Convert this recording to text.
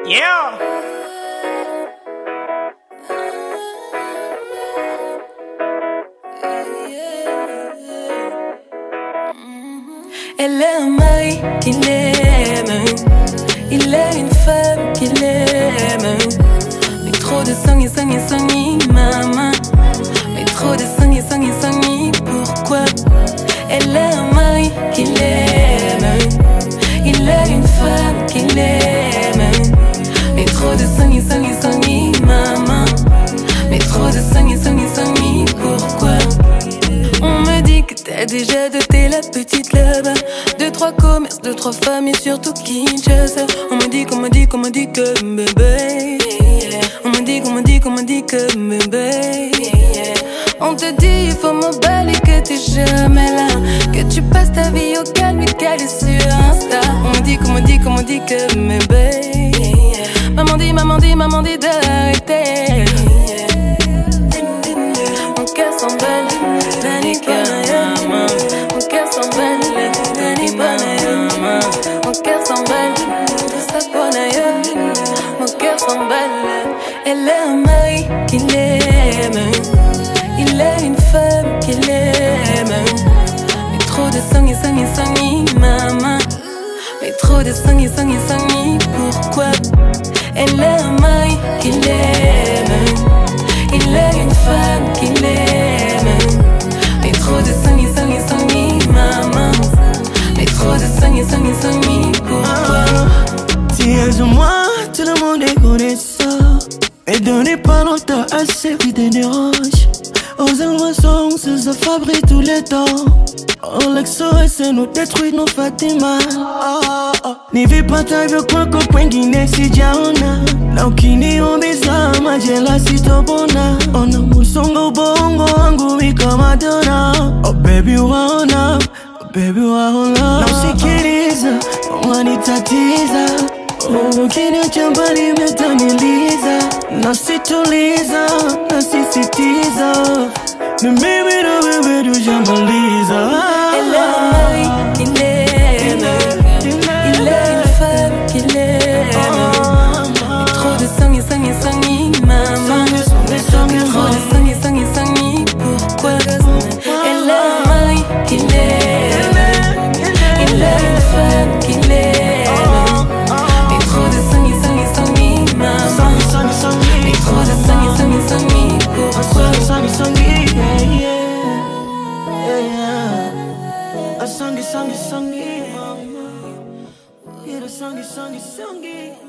Yeah. Elle a un mari qui l'aime, il a une femme qui l'aime. Mais trop de sang et maman. Mais trop de sang et pourquoi? Elle a un mari qui l'aime, il a une femme qui l'aime. Mais trop de sang et maman. Mais trop de sang et pourquoi? On me dit que t'as déjà doté la petite là-bas. 2-3 commerces, 2-3 femmes et surtout Kinshasa. On me dit que bébé. On me dit que bébé. On te dit il faut m'emballer, que t'es jamais là, que tu passes ta vie au calme et calé sur Insta. On me dit que bébé. Maman dit d'arrêter. Mon cœur s'emballe, Dani Panayama. Mon cœur s'emballe, Dani Panayama. Mon cœur s'emballe, tout ça pour Naya. Mon cœur s'emballe. Elle a un mari qui l'aime, il a une femme qui l'aime. Mais trop de sang et maman. Mais trop de sang et pourquoi? Elle a un mari qui l'aime, il a une femme qui l'aime. Mais trop de sang et maman. Mais trop de sang et pourquoi? Si elles ont moi, tout le monde est connaissant. Mais donnez pas longtemps à ceux qui te dérangent. Aux inventions, se fabriquent tous les temps. On l'ex-OS nous détruit nos Fatima. Ni vipata vyo kwako kwengine sijaona. Na ukini umiza majela sitopona. Ona musongo ubongo wangu wika Madonna. Oh baby waona, oh baby waona. Na usikiliza, wanitatiza. Ukiniacha mbali umetaniliza. Nasituliza, nasisitiza. Na mimi tujamaliza. Elle a un mari qui l'aime, il a une femme qui l'aime. Mais trop de sang et maman. Mais trop de sang et pourquoi? Elle a un mari qui l'aime, il a une femme qui l'aime. Mais trop de sang et maman. Mais trop de sang et pourquoi? A songy, songy, songy, yeah, the songy, songy, songy.